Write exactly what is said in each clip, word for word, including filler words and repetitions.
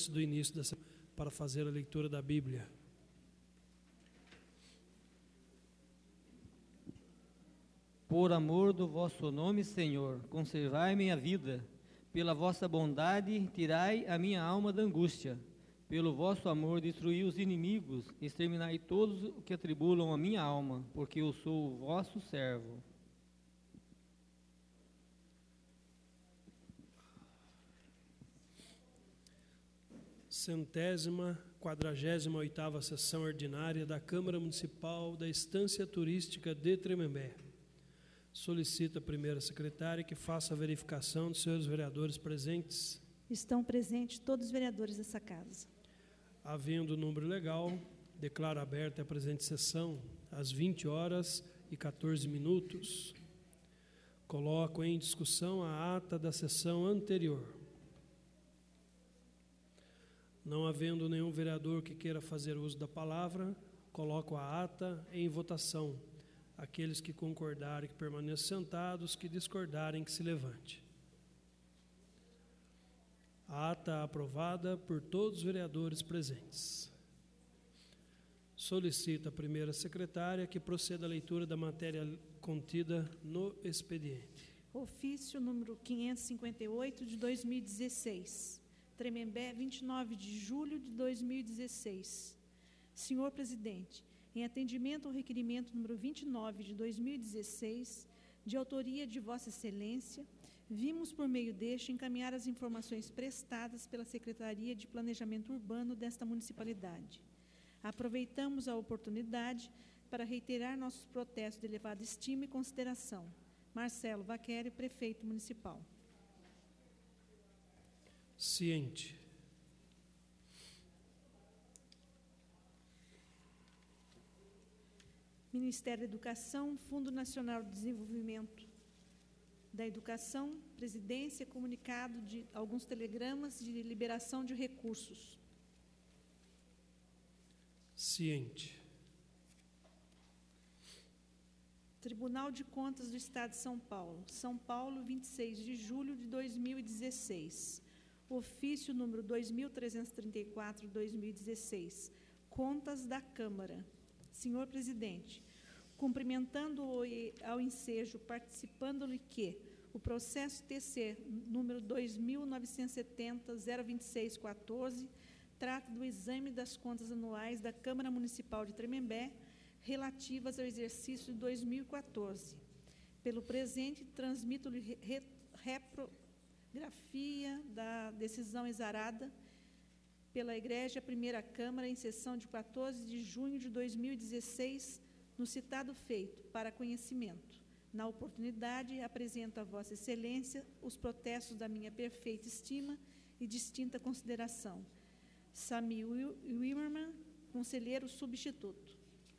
antes do início da semana para fazer a leitura da Bíblia. Por amor do vosso nome, Senhor, conservai minha vida. Pela vossa bondade, tirai a minha alma da angústia. Pelo vosso amor, destruí os inimigos, exterminai todos os que atribulam a minha alma, porque eu sou o vosso servo. Centésima, quadragésima oitava sessão ordinária da Câmara Municipal da Estância Turística de Tremembé. Solicita a primeira secretária que faça a verificação dos senhores vereadores presentes. Estão presentes todos os vereadores dessa casa. Havendo o número legal, declaro aberta a presente sessão às vinte horas e quatorze minutos. Coloco em discussão a ata da sessão anterior. Não havendo nenhum vereador que queira fazer uso da palavra, coloco a ata em votação. Aqueles que concordarem que permaneçam sentados, que discordarem que se levante. A ata aprovada por todos os vereadores presentes. Solicito a primeira secretária que proceda à leitura da matéria contida no expediente. Ofício número quinhentos e cinquenta e oito de dois mil e dezesseis. Tremembé, vinte e nove de julho de dois mil e dezesseis. Senhor Presidente, em atendimento ao requerimento número vinte e nove de dois mil e dezesseis, de autoria de Vossa Excelência, vimos por meio deste encaminhar as informações prestadas pela Secretaria de Planejamento Urbano desta municipalidade. Aproveitamos a oportunidade para reiterar nossos protestos de elevada estima e consideração. Marcelo Vaqueri, Prefeito Municipal. Ciente. Ministério da Educação, Fundo Nacional de Desenvolvimento da Educação, Presidência, comunicado de alguns telegramas de liberação de recursos. Ciente. Tribunal de Contas do Estado de São Paulo, São Paulo, vinte e seis de julho de dois mil e dezesseis. Ofício número dois mil trezentos e trinta e quatro, dois mil e dezesseis. Contas da Câmara. Senhor Presidente, cumprimentando-o ao ensejo, participando-lhe que o processo T C número dois mil novecentos e setenta, zero vinte e seis quatorze, trata do exame das contas anuais da Câmara Municipal de Tremembé, relativas ao exercício de dois mil e quatorze. Pelo presente, transmito-lhe re, reprografia da decisão exarada pela Igreja Primeira Câmara, em sessão de quatorze de junho de dois mil e dezesseis, no citado feito, para conhecimento. Na oportunidade, apresento a Vossa Excelência os protestos da minha perfeita estima e distinta consideração. Sami Wimmermann, conselheiro substituto.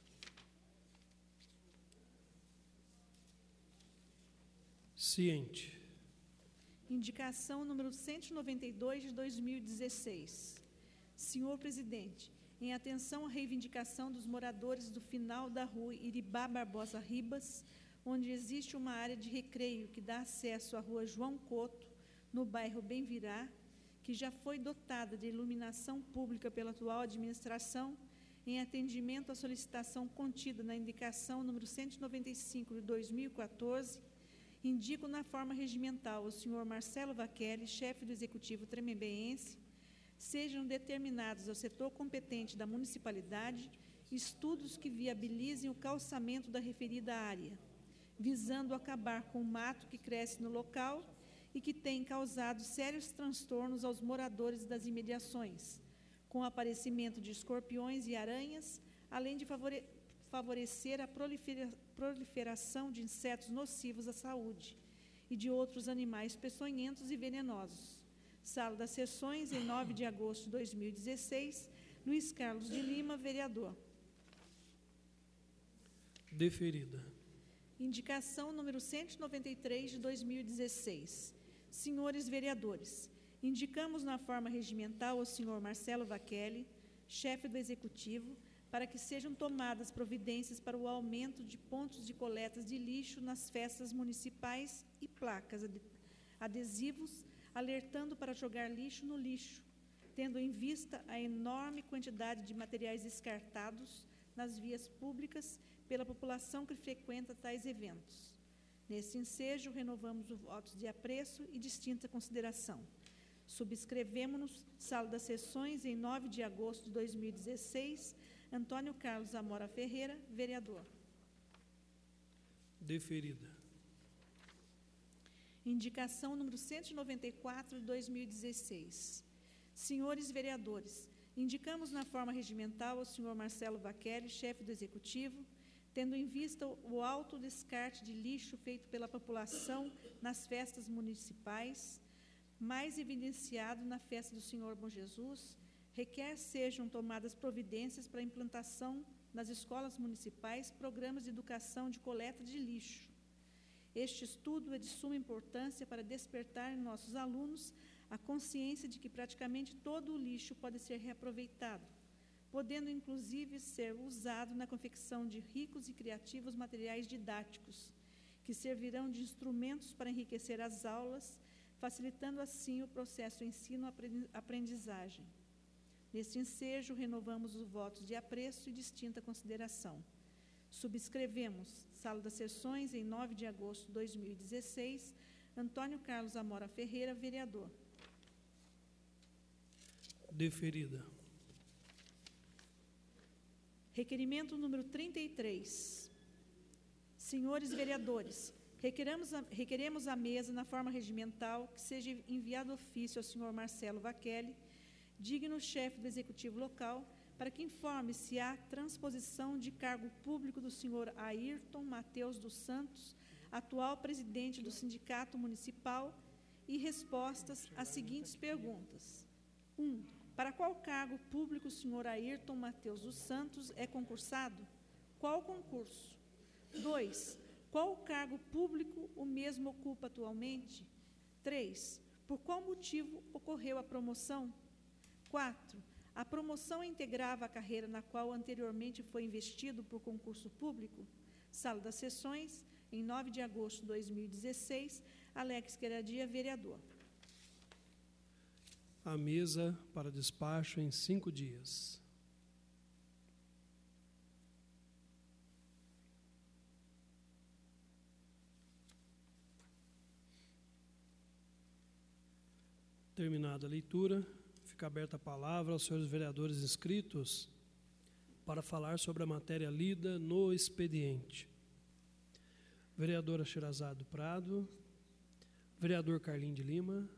Ciente. Indicação número cento e noventa e dois de dois mil e dezesseis. Senhor Presidente, em atenção à reivindicação dos moradores do final da rua Iribá Barbosa Ribas, onde existe uma área de recreio que dá acesso à rua João Couto, no bairro Bem-Virá, que já foi dotada de iluminação pública pela atual administração, em atendimento à solicitação contida na indicação número cento e noventa e cinco de dois mil e quatorze, indico na forma regimental ao senhor Marcelo Vaqueri, chefe do Executivo tremembeense, sejam determinados ao setor competente da municipalidade estudos que viabilizem o calçamento da referida área, visando acabar com o mato que cresce no local e que tem causado sérios transtornos aos moradores das imediações, com o aparecimento de escorpiões e aranhas, além de favore- favorecer a prolifera- proliferação de insetos nocivos à saúde e de outros animais peçonhentos e venenosos. Sala das Sessões, em nove de agosto de dois mil e dezesseis, Luiz Carlos de Lima, vereador. Deferida. Indicação número cento e noventa e três de dois mil e dezesseis. Senhores vereadores, indicamos na forma regimental ao senhor Marcelo Vaqueri, chefe do Executivo, para que sejam tomadas providências para o aumento de pontos de coletas de lixo nas festas municipais e placas adesivos, alertando para jogar lixo no lixo, tendo em vista a enorme quantidade de materiais descartados nas vias públicas pela população que frequenta tais eventos. Nesse ensejo, renovamos os votos de apreço e distinta consideração. Subscrevemos-nos, sala das sessões, em nove de agosto de dois mil e dezesseis, Antônio Carlos Amora Ferreira, vereador. Deferida. Indicação número cento e noventa e quatro, de dois mil e dezesseis. Senhores vereadores, indicamos na forma regimental ao senhor Marcelo Vaqueri, chefe do Executivo, tendo em vista o alto descarte de lixo feito pela população nas festas municipais, mais evidenciado na festa do Senhor Bom Jesus, requer sejam tomadas providências para a implantação nas escolas municipais programas de educação de coleta de lixo. Este estudo é de suma importância para despertar em nossos alunos a consciência de que praticamente todo o lixo pode ser reaproveitado, podendo inclusive ser usado na confecção de ricos e criativos materiais didáticos, que servirão de instrumentos para enriquecer as aulas, facilitando assim o processo ensino-aprendizagem. Neste ensejo, renovamos os votos de apreço e distinta consideração. Subscrevemos, sala das sessões, em nove de agosto de dois mil e dezesseis, Antônio Carlos Amora Ferreira, vereador. Deferida. Requerimento número trinta e três. Senhores vereadores, requeremos a, requeremos a mesa, na forma regimental, que seja enviado ofício ao senhor Marcelo Vaqueri, digno chefe do Executivo local, para que informe se há transposição de cargo público do senhor Ayrton Mateus dos Santos, atual presidente do Sindicato Municipal, e respostas às seguintes perguntas. um. Para qual cargo público o senhor Ayrton Mateus dos Santos é concursado? Qual concurso? dois. Qual cargo público o mesmo ocupa atualmente? três. Por qual motivo ocorreu a promoção? quatro. A promoção integrava a carreira na qual anteriormente foi investido por concurso público? Sala das sessões, em nove de agosto de dois mil e dezesseis, Alex Queradia, vereador. A mesa para despacho em cinco dias. Terminada a leitura, fica aberta a palavra aos senhores vereadores inscritos para falar sobre a matéria lida no expediente. Vereadora Sherazade Prado, vereador Carlinho de Lima.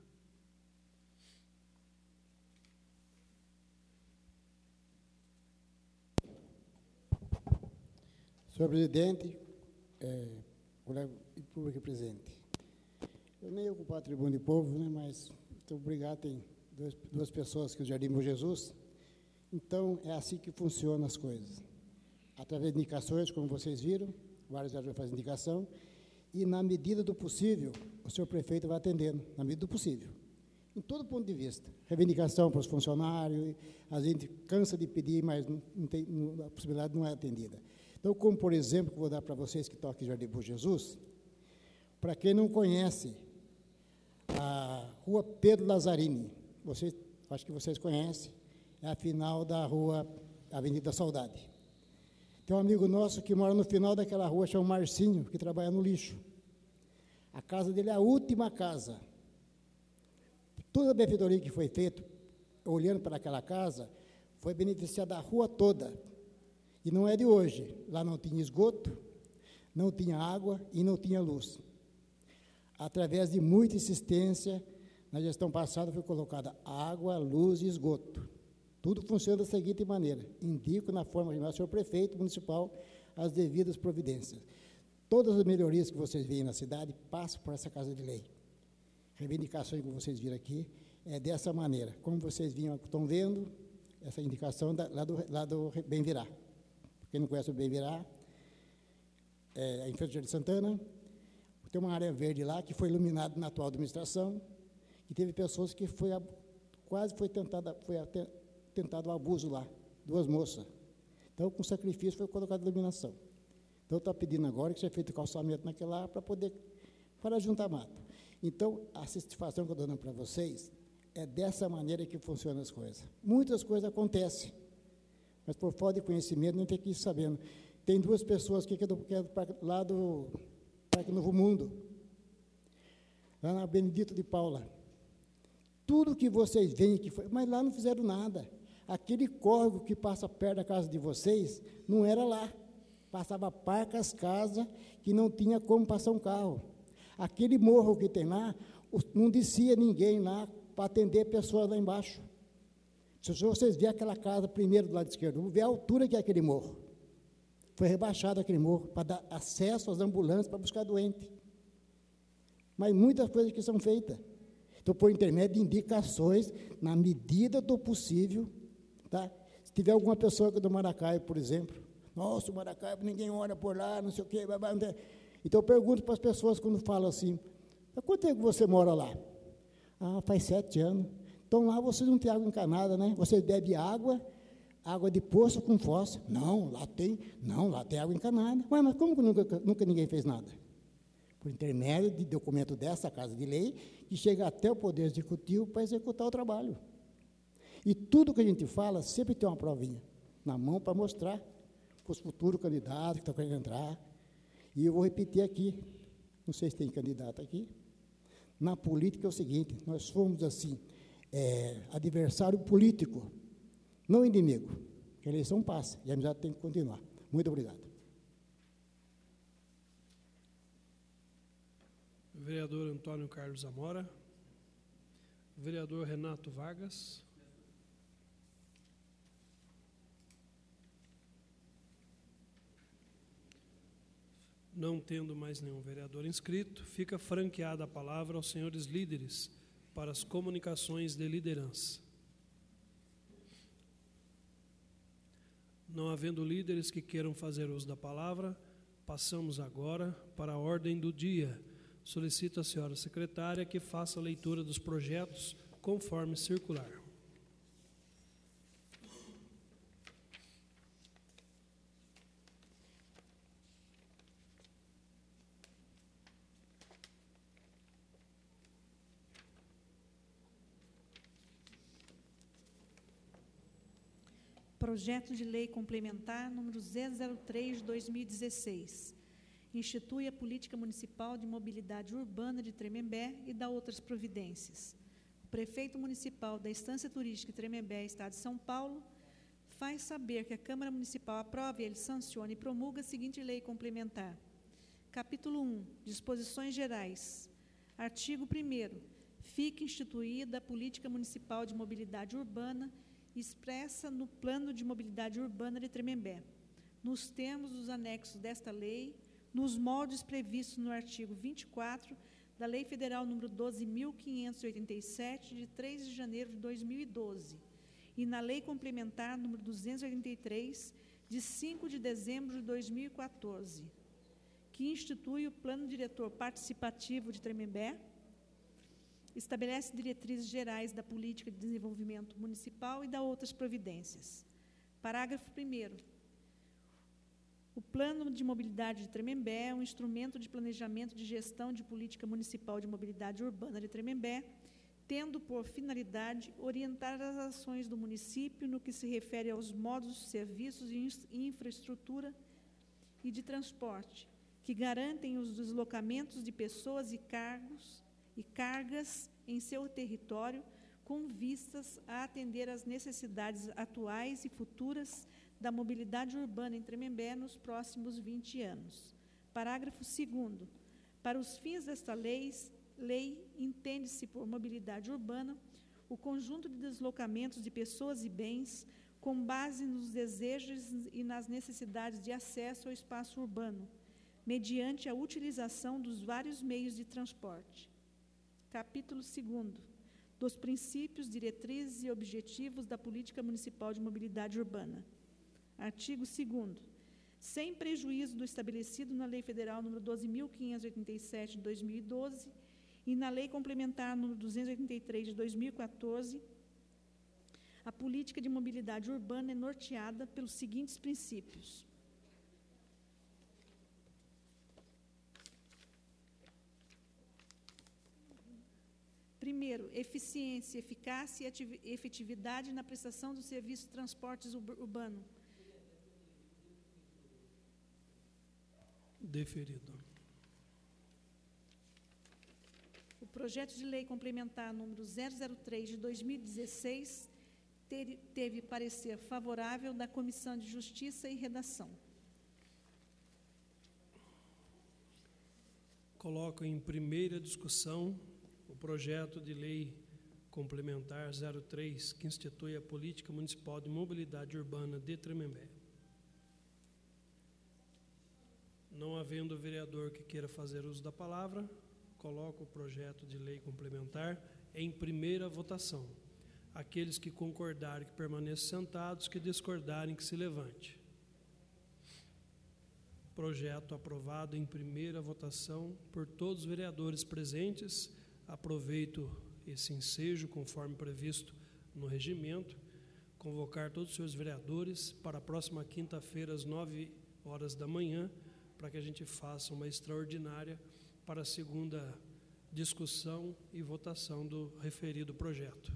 Senhor presidente, é, colega e público presente, eu nem ia ocupar a tribuna de povo, né, mas muito obrigado, tem dois, duas pessoas que o Jardim Bom Jesus, então é assim que funcionam as coisas, através de indicações, como vocês viram, vários vereadores fazem indicação, e na medida do possível, o senhor prefeito vai atendendo, na medida do possível, em todo ponto de vista, reivindicação para os funcionários, a gente cansa de pedir, mas não, não tem, não, a possibilidade não é atendida. Então, como por exemplo, que eu vou dar para vocês que estão aqui em Jardim Bom Jesus, para quem não conhece, a rua Pedro Lazzarini, vocês, acho que vocês conhecem, é a final da rua Avenida Saudade. Tem um amigo nosso que mora no final daquela rua, chama Marcinho, que trabalha no lixo. A casa dele é a última casa. Toda a benfeitoria que foi feita, olhando para aquela casa, foi beneficiada a rua toda. E não é de hoje. Lá não tinha esgoto, não tinha água e não tinha luz. Através de muita insistência, na gestão passada foi colocada água, luz e esgoto. Tudo funciona da seguinte maneira. Indico na forma regional, senhor prefeito municipal, as devidas providências. Todas as melhorias que vocês veem na cidade passam por essa casa de lei. Reivindicações que vocês viram aqui é dessa maneira. Como vocês vinham, estão vendo, essa indicação da, lá, do, lá do Bem Virá. Quem não conhece o Bem Virá, é, em Feira de Santana, tem uma área verde lá que foi iluminada na atual administração, e teve pessoas que foi, quase foi tentado, foi até, tentado o abuso lá, duas moças. Então, com sacrifício, foi colocada a iluminação. Então, está pedindo agora que seja feito o calçamento naquela área para poder, para juntar mato. Então, a satisfação que eu estou dando para vocês é dessa maneira que funcionam as coisas. Muitas coisas acontecem, mas por falta de conhecimento não tem que ir sabendo. Tem duas pessoas aqui que é do, que é do, lá do Parque Novo Mundo, lá na Benedito de Paula. Tudo que vocês veem que foi, mas lá não fizeram nada. Aquele córrego que passa perto da casa de vocês, não era lá. Passava parque as casas que não tinha como passar um carro. Aquele morro que tem lá, não descia ninguém lá para atender pessoas lá embaixo. Se vocês verem aquela casa primeiro do lado esquerdo, vão ver a altura que é aquele morro. Foi rebaixado aquele morro para dar acesso às ambulâncias para buscar doente. Mas muitas coisas que são feitas. Então, por intermédio de indicações, na medida do possível, tá? Se tiver alguma pessoa do Maracaibo, por exemplo, nossa, o Maracaibo, ninguém ora por lá, não sei o quê. Blá, blá, blá. Então, eu pergunto para as pessoas quando falam assim, há quanto tempo você mora lá? Ah, faz sete anos. Então, lá vocês não têm água encanada, né? Vocês bebem água, água de poço com fósforo. Não, lá tem, não, lá tem água encanada. Ué, mas como que nunca, nunca ninguém fez nada? Por intermédio de documento dessa Casa de Lei, que chega até o Poder Executivo para executar o trabalho. E tudo que a gente fala, sempre tem uma provinha na mão para mostrar para os futuros candidatos que estão querendo entrar. E eu vou repetir aqui, não sei se tem candidato aqui, na política é o seguinte, nós somos, assim, é, adversário político, não inimigo, que a eleição passa e a amizade tem que continuar. Muito obrigado. Vereador Antônio Carlos Amora. Vereador Renato Vargas. Não tendo mais nenhum vereador inscrito, fica franqueada a palavra aos senhores líderes para as comunicações de liderança. Não havendo líderes que queiram fazer uso da palavra, passamos agora para a ordem do dia. Solicito a senhora secretária que faça a leitura dos projetos conforme circular. Projeto de Lei Complementar número zero zero três de dois mil e dezesseis. Institui a Política Municipal de Mobilidade Urbana de Tremembé e dá outras providências. O Prefeito Municipal da Estância Turística de Tremembé, Estado de São Paulo, faz saber que a Câmara Municipal aprove, ele sanciona e promulga a seguinte lei complementar. Capítulo um. Disposições Gerais. Artigo primeiro. Fica instituída a Política Municipal de Mobilidade Urbana expressa no Plano de Mobilidade Urbana de Tremembé, nos termos dos anexos desta lei, nos moldes previstos no artigo vinte e quatro da Lei Federal número doze mil quinhentos e oitenta e sete, de três de janeiro de dois mil e doze, e na Lei Complementar número duzentos e oitenta e três, de cinco de dezembro de dois mil e quatorze, que institui o Plano Diretor Participativo de Tremembé, estabelece diretrizes gerais da política de desenvolvimento municipal e dá outras providências. Parágrafo primeiro. O Plano de Mobilidade de Tremembé é um instrumento de planejamento de gestão de política municipal de mobilidade urbana de Tremembé, tendo por finalidade orientar as ações do município no que se refere aos modos, serviços e infraestrutura e de transporte, que garantem os deslocamentos de pessoas e cargos e cargas em seu território, com vistas a atender às necessidades atuais e futuras da mobilidade urbana em Tremembé nos próximos vinte anos. Parágrafo segundo. Para os fins desta lei, lei entende-se por mobilidade urbana o conjunto de deslocamentos de pessoas e bens com base nos desejos e nas necessidades de acesso ao espaço urbano, mediante a utilização dos vários meios de transporte. Capítulo segundo. Dos princípios, diretrizes e objetivos da Política Municipal de Mobilidade Urbana. Artigo segundo. Sem prejuízo do estabelecido na Lei Federal número doze mil quinhentos e oitenta e sete, de dois mil e doze, e na Lei Complementar número duzentos e oitenta e três, de dois mil e quatorze, a política de mobilidade urbana é norteada pelos seguintes princípios. Primeiro, eficiência, eficácia e efetividade na prestação do serviço de transportes urbano. Deferido. O projeto de lei complementar número zero zero três de dois mil e dezesseis teve, teve parecer favorável da Comissão de Justiça e Redação. Coloco em primeira discussão o projeto de lei complementar zero três, que institui a Política Municipal de Mobilidade Urbana de Tremembé. Não havendo vereador que queira fazer uso da palavra, coloco o projeto de lei complementar em primeira votação. Aqueles que concordarem que permaneçam sentados, que discordarem que se levante. Projeto aprovado em primeira votação por todos os vereadores presentes. Aproveito esse ensejo, conforme previsto no regimento, convocar todos os seus vereadores para a próxima quinta-feira, às nove horas da manhã, para que a gente faça uma extraordinária para a segunda discussão e votação do referido projeto.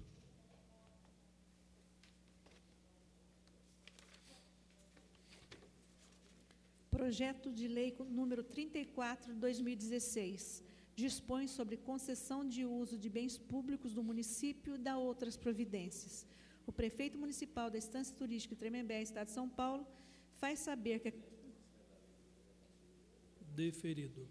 Projeto de lei número trinta e quatro de dois mil e dezesseis dispõe sobre concessão de uso de bens públicos do município e da outras providências. O prefeito municipal da Estância Turística de Tremembé, Estado de São Paulo, faz saber que... Deferido.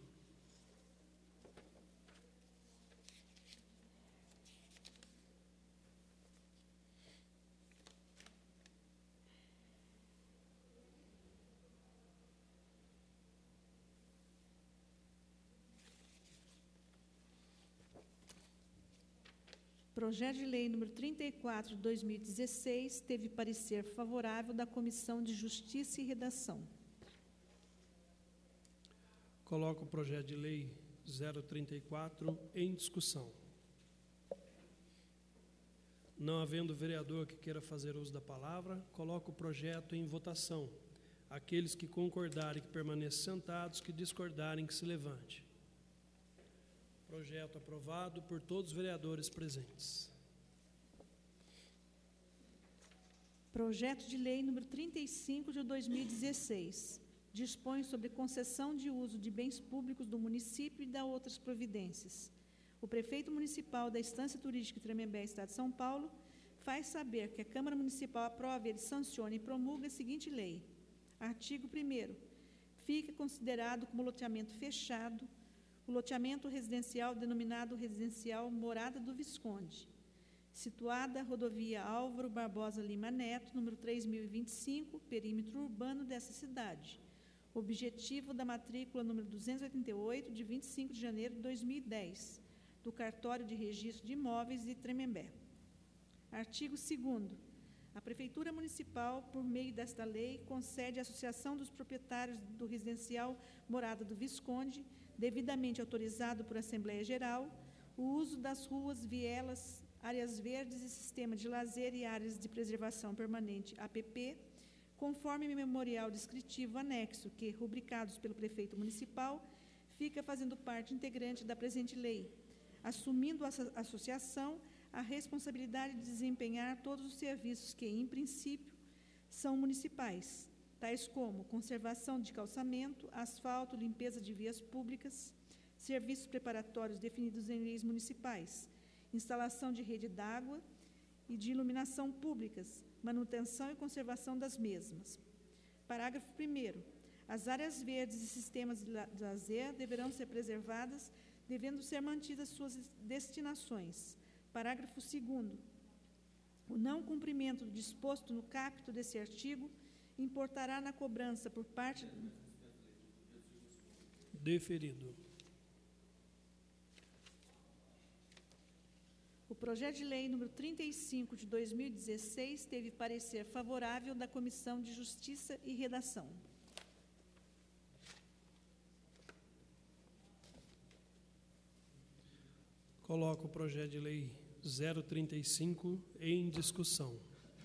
Projeto de lei número trinta e quatro de dois mil e dezesseis teve parecer favorável da Comissão de Justiça e Redação. Coloco o projeto de lei zero trinta e quatro em discussão. Não havendo vereador que queira fazer uso da palavra, coloco o projeto em votação. Aqueles que concordarem que permaneçam sentados, que discordarem que se levante. Projeto aprovado por todos os vereadores presentes. Projeto de lei número trinta e cinco de dois mil e dezesseis dispõe sobre concessão de uso de bens públicos do município e da outras providências. O prefeito municipal da Estância Turística de Tremembé, Estado de São Paulo, faz saber que a Câmara Municipal aprove, ele sancione e promulga a seguinte lei. Artigo primeiro. Fica considerado como loteamento fechado o loteamento residencial denominado Residencial Morada do Visconde, situada a rodovia Álvaro Barbosa Lima Neto, número três mil e vinte e cinco, perímetro urbano dessa cidade. Objetivo da matrícula número duzentos e oitenta e oito, de vinte e cinco de janeiro de dois mil e dez, do Cartório de Registro de Imóveis de Tremembé. Artigo segundo. A Prefeitura Municipal, por meio desta lei, concede à Associação dos Proprietários do Residencial Morada do Visconde, devidamente autorizado por Assembleia Geral, o uso das ruas, vielas, áreas verdes e sistema de lazer e áreas de preservação permanente, A P P, conforme memorial descritivo anexo que, rubricados pelo prefeito municipal, fica fazendo parte integrante da presente lei, assumindo a associação a responsabilidade de desempenhar todos os serviços que, em princípio, são municipais, tais como conservação de calçamento, asfalto, limpeza de vias públicas, serviços preparatórios definidos em leis municipais, instalação de rede d'água e de iluminação públicas, manutenção e conservação das mesmas. Parágrafo primeiro. As áreas verdes e sistemas de lazer deverão ser preservadas, devendo ser mantidas suas destinações. Parágrafo segundo. O não cumprimento do disposto no caput desse artigo importará na cobrança por parte... Deferido. O projeto de lei número trinta e cinco de dois mil e dezesseis teve parecer favorável da Comissão de Justiça e Redação. Coloco o projeto de lei zero trinta e cinco em discussão.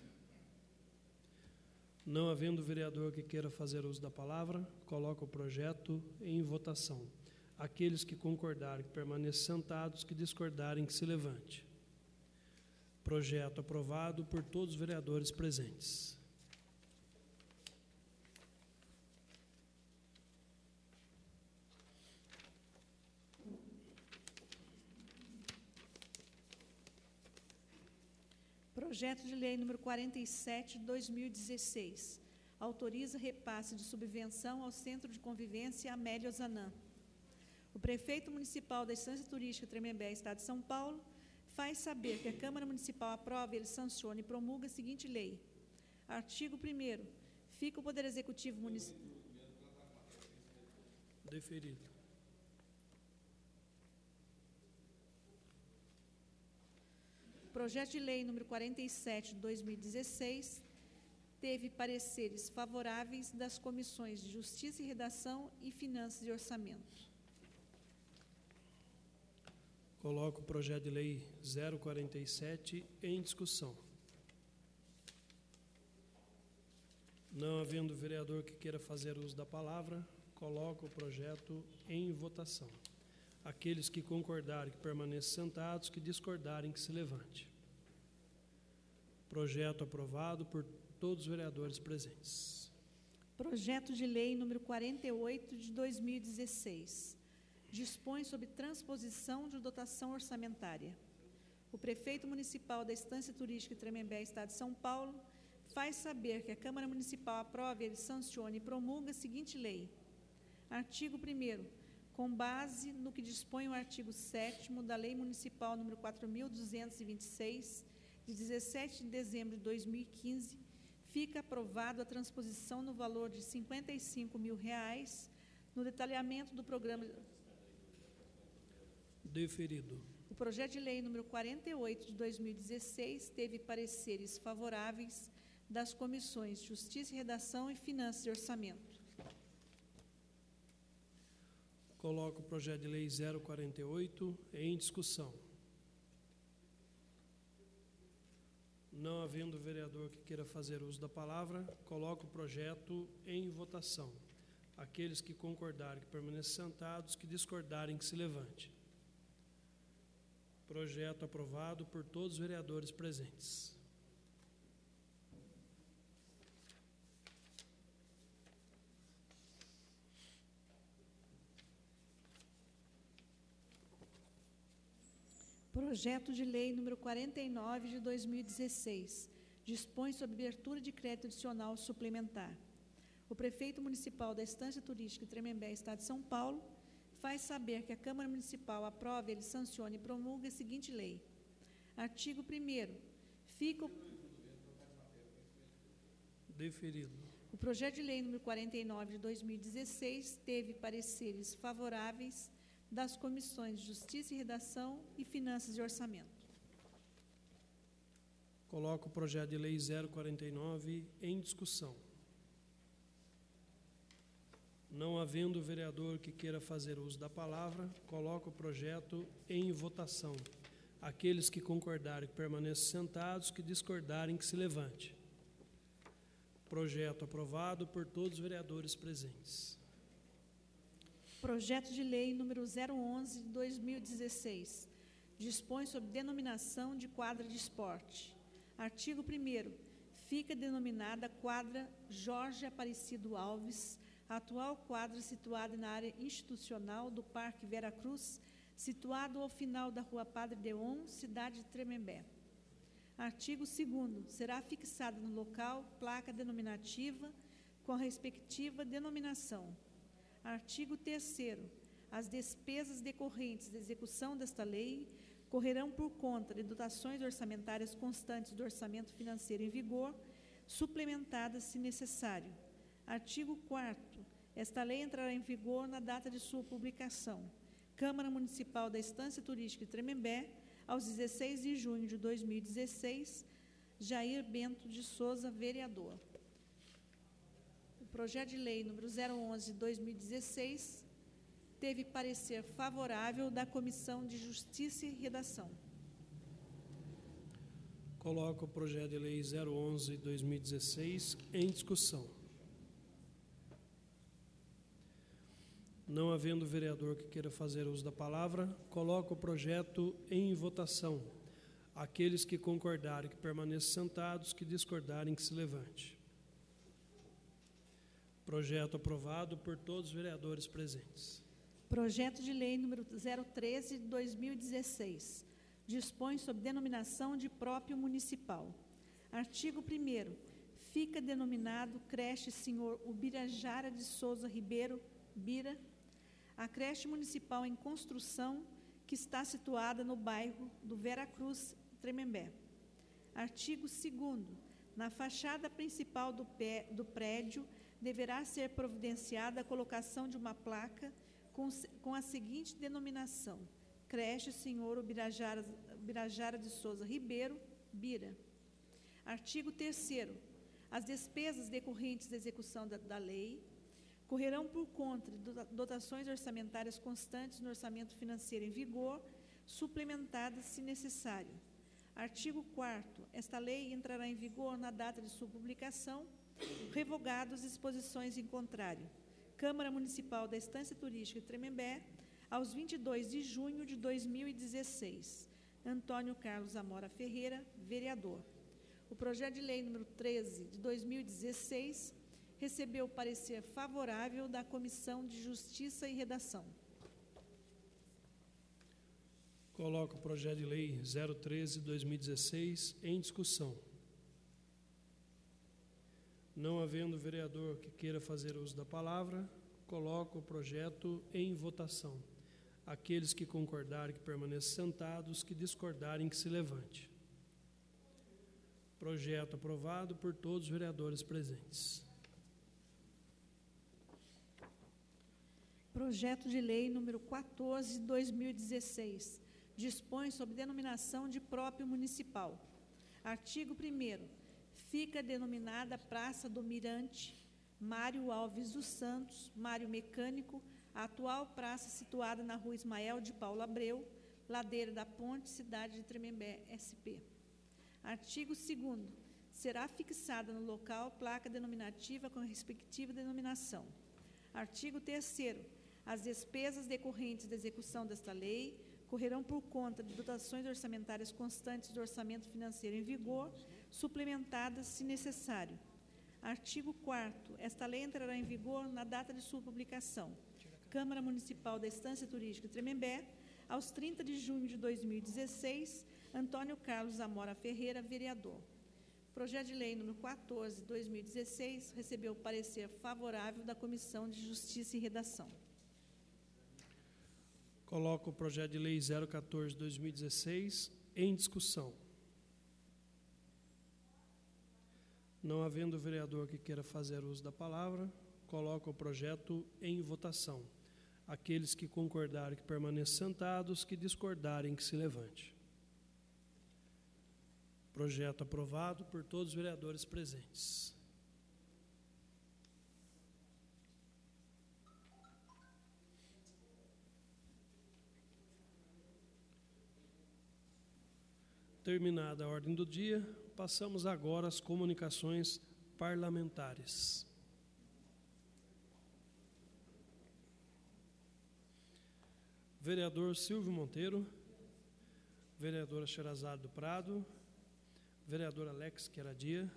Não havendo vereador que queira fazer uso da palavra, coloco o projeto em votação. Aqueles que concordarem que permaneçam sentados, que discordarem que se levante. Projeto aprovado por todos os vereadores presentes. Projeto de Lei número quarenta e sete de dois mil e dezesseis. Autoriza repasse de subvenção ao Centro de Convivência Amélia Ozanam. O prefeito municipal da Estância Turística Tremembé, Estado de São Paulo, faz saber que a Câmara Municipal aprova, ele sanciona e promulga a seguinte lei. Artigo primeiro. Fica o Poder Executivo Municipal. Deferido. Projeto de Lei número quarenta e sete de dois mil e dezesseis teve pareceres favoráveis das comissões de Justiça e Redação e Finanças e Orçamento. Coloco o projeto de lei zero quarenta e sete em discussão. Não havendo vereador que queira fazer uso da palavra, coloco o projeto em votação. Aqueles que concordarem que permaneçam sentados, que discordarem que se levante. Projeto aprovado por todos os vereadores presentes. Projeto de Lei número quarenta e oito de dois mil e dezesseis. Dispõe sobre transposição de dotação orçamentária. O prefeito municipal da Estância Turística Tremembé, Estado de São Paulo, faz saber que a Câmara Municipal aprove, ele sancione e promulga a seguinte lei. Artigo primeiro. Com base no que dispõe o artigo sétimo da Lei Municipal número quatro mil duzentos e vinte e seis, de dezessete de dezembro de dois mil e quinze, fica aprovado a transposição no valor de cinquenta e cinco mil reais no detalhamento do programa. Deferido. O projeto de lei número quarenta e oito de dois mil e dezesseis teve pareceres favoráveis das comissões Justiça e Redação e Finanças e Orçamento. Coloco o projeto de lei zero quarenta e oito em discussão. Não havendo vereador que queira fazer uso da palavra, coloco o projeto em votação. Aqueles que concordarem que permaneçam sentados, que discordarem que se levante. Projeto aprovado por todos os vereadores presentes. Projeto de Lei número quarenta e nove de dois mil e dezesseis. Dispõe sobre abertura de crédito adicional suplementar. O prefeito municipal da Estância Turística Tremembé, Estado de São Paulo, faz saber que a Câmara Municipal aprova, ele sancione e promulga a seguinte lei. Artigo primeiro. Fica o... Deferido. O projeto de lei número quarenta e nove de dois mil e dezesseis teve pareceres favoráveis das comissões de Justiça e Redação e Finanças e Orçamento. Coloco o projeto de lei zero quarenta e nove em discussão. Não havendo vereador que queira fazer uso da palavra, coloco o projeto em votação. Aqueles que concordarem que permaneçam sentados, que discordarem que se levante. Projeto aprovado por todos os vereadores presentes. Projeto de lei número zero onze de dois mil e dezesseis. Dispõe sobre denominação de quadra de esporte. Artigo primeiro. Fica denominada quadra Jorge Aparecido Alves, a atual quadra situada na área institucional do Parque Vera Cruz, situado ao final da Rua Padre Deon, cidade de Tremembé. Artigo segundo. Será fixada no local placa denominativa com a respectiva denominação. Artigo terceiro. As despesas decorrentes da execução desta lei correrão por conta de dotações orçamentárias constantes do orçamento financeiro em vigor, suplementadas se necessário. Artigo quarto. Esta lei entrará em vigor na data de sua publicação. Câmara Municipal da Estância Turística de Tremembé, aos dezesseis de junho de dois mil e dezesseis, Jair Bento de Souza, vereador. O projeto de lei número zero onze de dois mil e dezesseis teve parecer favorável da Comissão de Justiça e Redação. Coloco o projeto de lei zero onze de dois mil e dezesseis em discussão. Não havendo vereador que queira fazer uso da palavra, coloco o projeto em votação. Aqueles que concordarem que permaneçam sentados, que discordarem que se levante. Projeto aprovado por todos os vereadores presentes. Projeto de lei número zero treze de dois mil e dezesseis. Dispõe sobre denominação de próprio municipal. Artigo primeiro. Fica denominado creche Senhor Ubirajara de Souza Ribeiro, Bira, a creche municipal em construção que está situada no bairro do Veracruz, Tremembé. Artigo segundo. Na fachada principal do, pé, do prédio, deverá ser providenciada a colocação de uma placa com, com a seguinte denominação: creche Senhor Ubirajara, Ubirajara de Souza Ribeiro, Bira. Artigo terceiro. As despesas decorrentes da execução da, da lei correrão por conta de dotações orçamentárias constantes no orçamento financeiro em vigor, suplementadas se necessário. Artigo quarto. Esta lei entrará em vigor na data de sua publicação, revogadas disposições em contrário. Câmara Municipal da Estância Turística de Tremembé, aos vinte e dois de junho de dois mil e dezesseis. Antônio Carlos Amora Ferreira, vereador. O projeto de lei número treze de dois mil e dezesseis recebeu o parecer favorável da Comissão de Justiça e Redação. Coloco o projeto de lei zero treze de dois mil e dezesseis em discussão. Não havendo vereador que queira fazer uso da palavra, coloco o projeto em votação. Aqueles que concordarem que permaneçam sentados, que discordarem que se levante. Projeto aprovado por todos os vereadores presentes. Projeto de lei número quatorze de dois mil e dezesseis. Dispõe sobre denominação de próprio municipal. Artigo primeiro. Fica denominada Praça do Mirante, Mário Alves dos Santos, Mário Mecânico, a atual praça situada na rua Ismael de Paulo Abreu, Ladeira da Ponte, cidade de Tremembé, S P. Artigo segundo. Será fixada no local placa denominativa com a respectiva denominação. Artigo terceiro. As despesas decorrentes da execução desta lei correrão por conta de dotações orçamentárias constantes do orçamento financeiro em vigor, suplementadas se necessário. Artigo quarto. Esta lei entrará em vigor na data de sua publicação. Câmara Municipal da Estância Turística de Tremembé, aos trinta de junho de dois mil e dezesseis, Antônio Carlos Amora Ferreira, vereador. Projeto de lei número quatorze de dois mil e dezesseis recebeu o parecer favorável da Comissão de Justiça e Redação. Coloco o projeto de lei zero quatorze de dois mil e dezesseis em discussão. Não havendo vereador que queira fazer uso da palavra, coloco o projeto em votação. Aqueles que concordarem que permaneçam sentados, que discordarem que se levante. Projeto aprovado por todos os vereadores presentes. Terminada a ordem do dia, passamos agora às comunicações parlamentares. Vereador Silvio Monteiro, vereadora Sherazade do Prado, vereador Alex Queradia.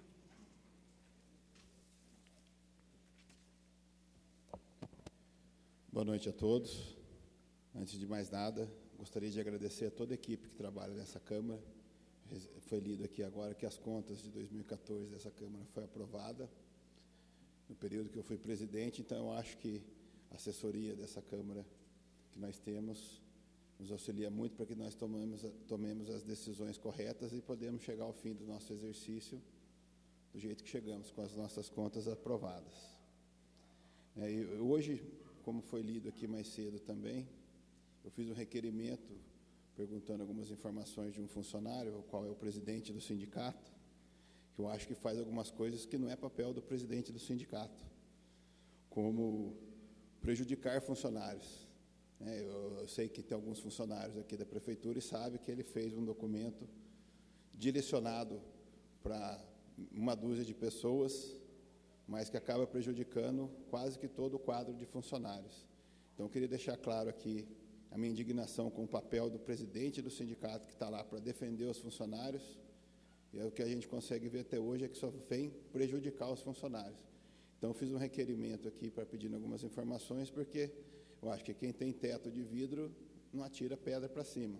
Boa noite a todos. Antes de mais nada, gostaria de agradecer a toda a equipe que trabalha nessa Câmara. Foi lido aqui agora que as contas de dois mil e quatorze dessa Câmara foi aprovada no período que eu fui presidente, então eu acho que a assessoria dessa Câmara que nós temos nos auxilia muito para que nós tomemos, tomemos as decisões corretas e podemos chegar ao fim do nosso exercício do jeito que chegamos, com as nossas contas aprovadas. É, e hoje, como foi lido aqui mais cedo também, eu fiz um requerimento perguntando algumas informações de um funcionário, o qual é o presidente do sindicato, que eu acho que faz algumas coisas que não é papel do presidente do sindicato, como prejudicar funcionários. É, eu, eu sei que tem alguns funcionários aqui da prefeitura e sabe que ele fez um documento direcionado para uma dúzia de pessoas, mas que acaba prejudicando quase que todo o quadro de funcionários. Então, eu queria deixar claro aqui a minha indignação com o papel do presidente do sindicato, que está lá para defender os funcionários, e é o que a gente consegue ver até hoje é que só vem prejudicar os funcionários. Então, eu fiz um requerimento aqui para pedir algumas informações, porque eu acho que quem tem teto de vidro não atira pedra para cima.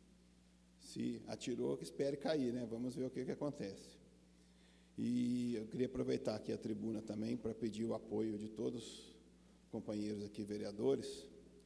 Se atirou, que espere cair, né? Vamos ver o que, que acontece. E eu queria aproveitar aqui a tribuna também para pedir o apoio de todos os companheiros aqui, vereadores,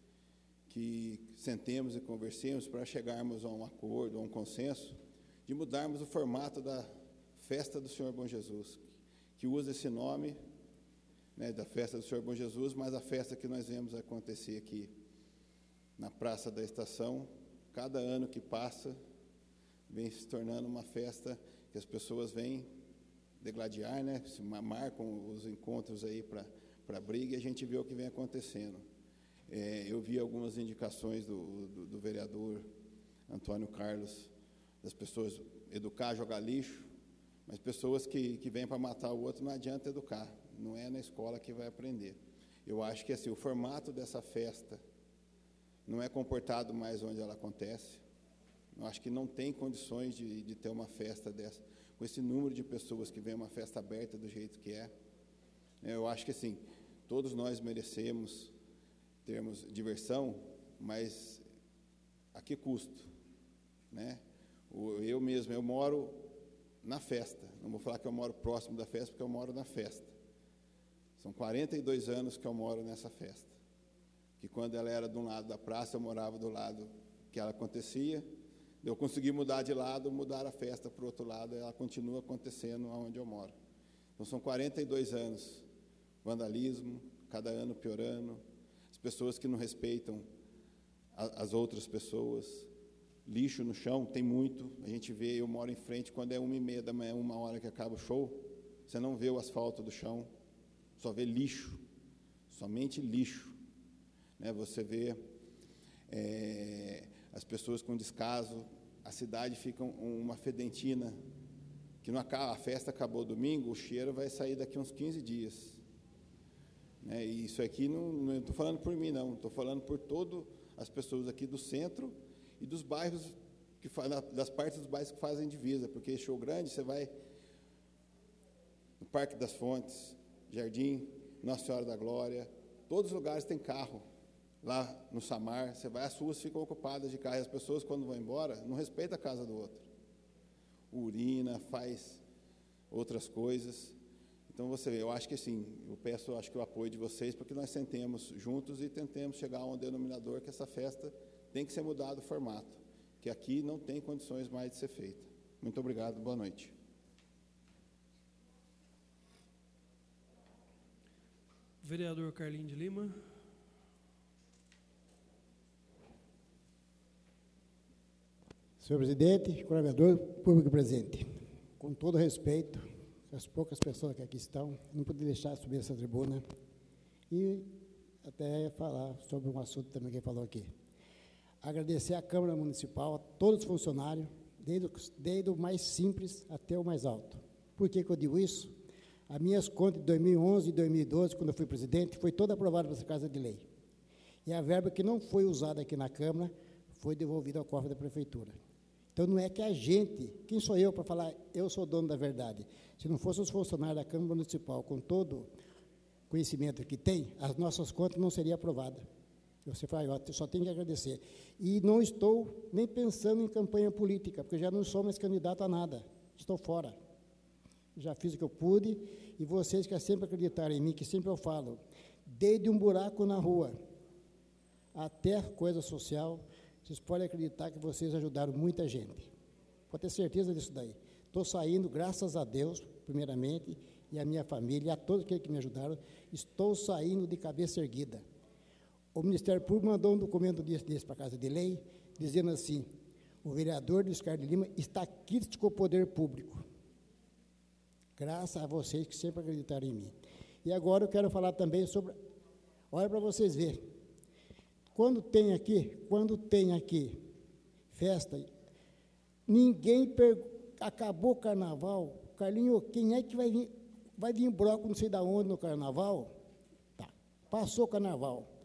que sentemos e conversemos para chegarmos a um acordo, a um consenso, de mudarmos o formato da festa do Senhor Bom Jesus, que usa esse nome, né, da festa do Senhor Bom Jesus, mas a festa que nós vemos acontecer aqui na Praça da Estação, cada ano que passa, vem se tornando uma festa que as pessoas vêm degladiar, né, se marcam os encontros aí para para briga, e a gente vê o que vem acontecendo. É, eu vi algumas indicações do, do, do vereador Antônio Carlos, das pessoas educar, jogar lixo, mas pessoas que, que vêm para matar o outro, não adianta educar, não é na escola que vai aprender. Eu acho que assim, o formato dessa festa não é comportado mais onde ela acontece. Eu acho que não tem condições de, de ter uma festa dessa, com esse número de pessoas que vem uma festa aberta do jeito que é. Eu acho que assim, todos nós merecemos termos diversão, mas a que custo, né? Eu mesmo, eu moro na festa, não vou falar que eu moro próximo da festa, porque eu moro na festa. São quarenta e dois anos que eu moro nessa festa, que quando ela era de um lado da praça, eu morava do lado que ela acontecia, eu consegui mudar de lado, mudar a festa para o outro lado, ela continua acontecendo onde eu moro. Então, são quarenta e dois anos, vandalismo, cada ano piorando, as pessoas que não respeitam a, as outras pessoas, lixo no chão, tem muito, a gente vê, eu moro em frente, quando é uma e meia da manhã, uma hora que acaba o show, você não vê o asfalto do chão, só vê lixo, somente lixo, né? Você vê é, as pessoas com descaso, a cidade fica uma fedentina, que não acaba, a festa acabou domingo, o cheiro vai sair daqui uns quinze dias. Né? E isso aqui, não estou falando por mim, não, estou falando por todas as pessoas aqui do centro e dos bairros, que, das partes dos bairros que fazem divisa, porque show grande, você vai no Parque das Fontes, Jardim, Nossa Senhora da Glória, todos os lugares tem carro. Lá no Samar, você vai, as ruas ficam ocupadas de carro, e as pessoas, quando vão embora, não respeitam a casa do outro. Urina, faz outras coisas. Então, você vê, eu acho que assim, eu peço, eu acho que o apoio de vocês, para que nós sentemos juntos e tentemos chegar a um denominador que essa festa tem que ser mudado o formato, que aqui não tem condições mais de ser feita. Muito obrigado, boa noite. Vereador Carlinhos de Lima. Senhor presidente, vereador, público presente, com todo respeito, as poucas pessoas que aqui estão, não pude deixar de subir essa tribuna e até falar sobre um assunto também que ele falou aqui. Agradecer à Câmara Municipal, a todos os funcionários, desde, desde o mais simples até o mais alto. Por que que eu digo isso? As minhas contas de dois mil e onze e dois mil e doze, quando eu fui presidente, foi toda aprovada por essa Casa de Lei. E a verba que não foi usada aqui na Câmara foi devolvida ao cofre da Prefeitura. Então, não é que a gente, quem sou eu para falar, eu sou dono da verdade? Se não fossem os funcionários da Câmara Municipal, com todo o conhecimento que tem, as nossas contas não seriam aprovadas. Você fala, eu só tenho que agradecer. E não estou nem pensando em campanha política, porque já não sou mais candidato a nada, estou fora. Já fiz o que eu pude, e vocês que sempre acreditaram em mim, que sempre eu falo, desde um buraco na rua até coisa social, vocês podem acreditar que vocês ajudaram muita gente. Pode ter certeza disso daí. Estou saindo, graças a Deus, primeiramente, e a minha família, e a todos aqueles que me ajudaram, estou saindo de cabeça erguida. O Ministério Público mandou um documento desse, desse para a Casa de Lei, dizendo assim, o vereador Luiz Carlos de Lima está crítico com o poder público. Graças a vocês que sempre acreditaram em mim. E agora eu quero falar também sobre... Olha para vocês verem. Quando tem aqui, quando tem aqui festa, ninguém pergunta, acabou o carnaval, Carlinho, quem é que vai vir, vai vir em bloco, não sei de onde, no carnaval? Tá, passou o carnaval.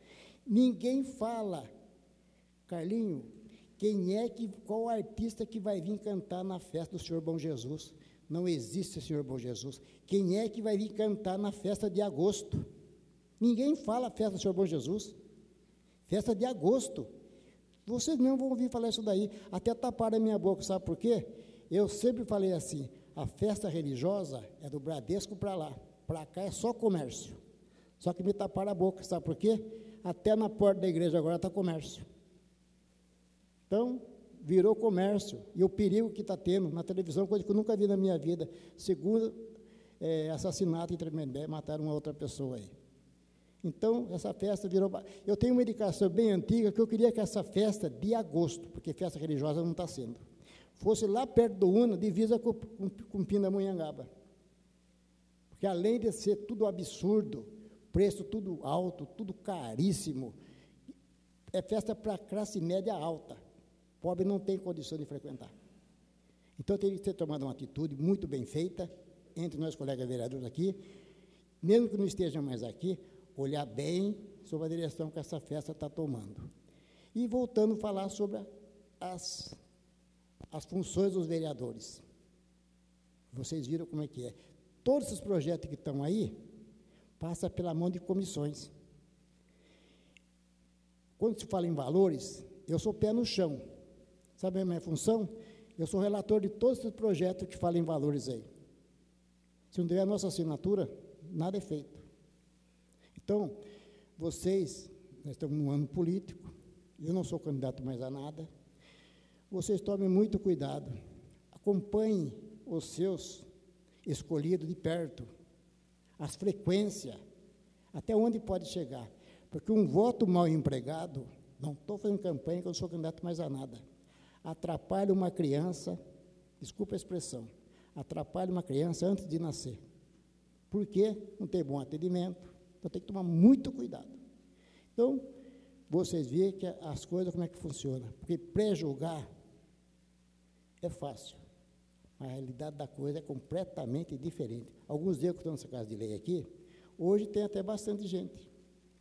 Ninguém fala, Carlinho, quem é que, qual artista que vai vir cantar na festa do Senhor Bom Jesus? Não existe Senhor Bom Jesus. Quem é que vai vir cantar na festa de agosto? Ninguém fala festa do Senhor Bom Jesus. Festa de agosto. Vocês não vão ouvir falar isso daí. Até taparam a minha boca, sabe por quê? Eu sempre falei assim, a festa religiosa é do Bradesco para lá. Para cá é só comércio. Só que me taparam a boca, sabe por quê? Até na porta da igreja agora está comércio. Então, virou comércio. E o perigo que está tendo na televisão, coisa que eu nunca vi na minha vida. Segundo é, assassinato em Tremembé, mataram uma outra pessoa aí. Então, essa festa virou... Eu tenho uma indicação bem antiga que eu queria que essa festa de agosto, porque festa religiosa não está sendo, fosse lá perto do Una, divisa com, com, com Pindamonhangaba. Porque além de ser tudo absurdo, preço tudo alto, tudo caríssimo, é festa para classe média alta. Pobre não tem condição de frequentar. Então, teria que ser tomada uma atitude muito bem feita, entre nós colegas vereadores aqui, mesmo que não estejam mais aqui, olhar bem sobre a direção que essa festa está tomando. E voltando a falar sobre as, as funções dos vereadores. Vocês viram como é que é. Todos esses projetos que estão aí, passam pela mão de comissões. Quando se fala em valores, eu sou pé no chão. Sabe a minha função? Eu sou relator de todos esses projetos que falam em valores aí. Se não tiver a nossa assinatura, nada é feito. Então, vocês, nós estamos num ano político, eu não sou candidato mais a nada, vocês tomem muito cuidado, acompanhem os seus escolhidos de perto, as frequências, até onde pode chegar, porque um voto mal empregado, não estou fazendo campanha que eu não sou candidato mais a nada, atrapalha uma criança, desculpa a expressão, atrapalha uma criança antes de nascer, porque não tem bom atendimento, então tem que tomar muito cuidado. Então, vocês veem que as coisas, como é que funciona, porque pré-julgar é fácil, a realidade da coisa é completamente diferente. Alguns dias que estão nessa casa de lei aqui, hoje tem até bastante gente.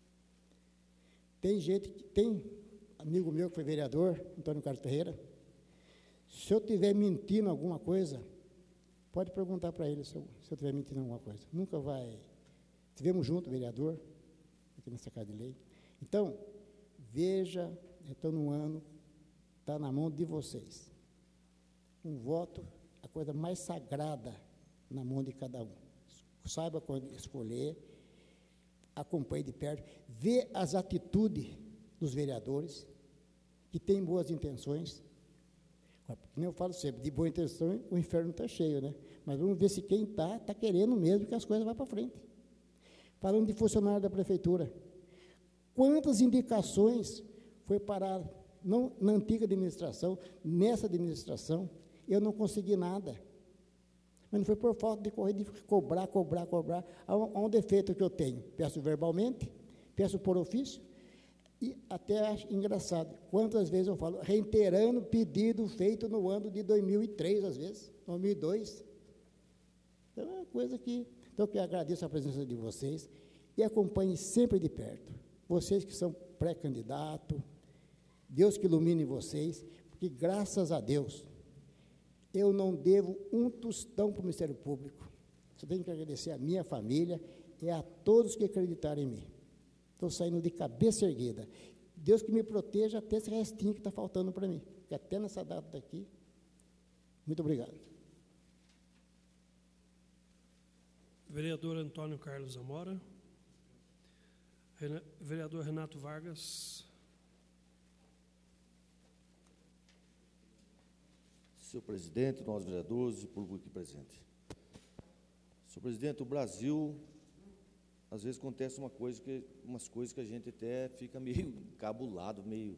Tem gente, que tem amigo meu que foi vereador, Antônio Carlos Ferreira, se eu estiver mentindo alguma coisa, pode perguntar para ele se eu estiver mentindo alguma coisa. Nunca vai... Estivemos juntos, vereador, aqui nessa casa de lei. Então, veja, estou no ano, está na mão de vocês. Um voto, a coisa mais sagrada na mão de cada um. Saiba quando escolher, acompanhe de perto, vê as atitudes dos vereadores, que têm boas intenções. Como eu falo sempre, de boa intenção, o inferno está cheio, né? Mas vamos ver se quem está, está querendo mesmo que as coisas vão para frente. Falando de funcionário da prefeitura, quantas indicações foi parar, não na antiga administração, nessa administração, eu não consegui nada. Mas não foi por falta de correr, de cobrar, cobrar, cobrar. Há um, há um defeito que eu tenho, peço verbalmente, peço por ofício, e até acho engraçado, quantas vezes eu falo, reiterando pedido feito no ano de dois mil e três, às vezes, dois mil e dois. Então, é uma coisa que... Então, eu agradeço a presença de vocês e acompanhem sempre de perto. Vocês que são pré-candidato, Deus que ilumine vocês, porque, graças a Deus, eu não devo um tostão para o Ministério Público. Só tenho que agradecer a minha família e a todos que acreditaram em mim. Estou saindo de cabeça erguida. Deus que me proteja até esse restinho que está faltando para mim, porque até nessa data daqui. Muito obrigado. Vereador Antônio Carlos Amora. Rena, vereador Renato Vargas. Senhor presidente, nós vereadores e público aqui presente. Senhor presidente, o Brasil, às vezes acontece uma coisa que, umas coisas que a gente até fica meio encabulado, meio...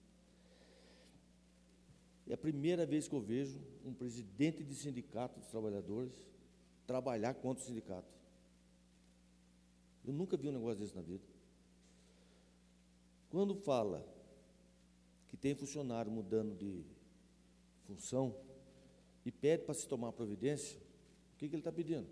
É a primeira vez que eu vejo um presidente de sindicato dos trabalhadores trabalhar contra o sindicato. Eu nunca vi um negócio desse na vida. Quando fala que tem funcionário mudando de função e pede para se tomar providência, o que, que ele está pedindo?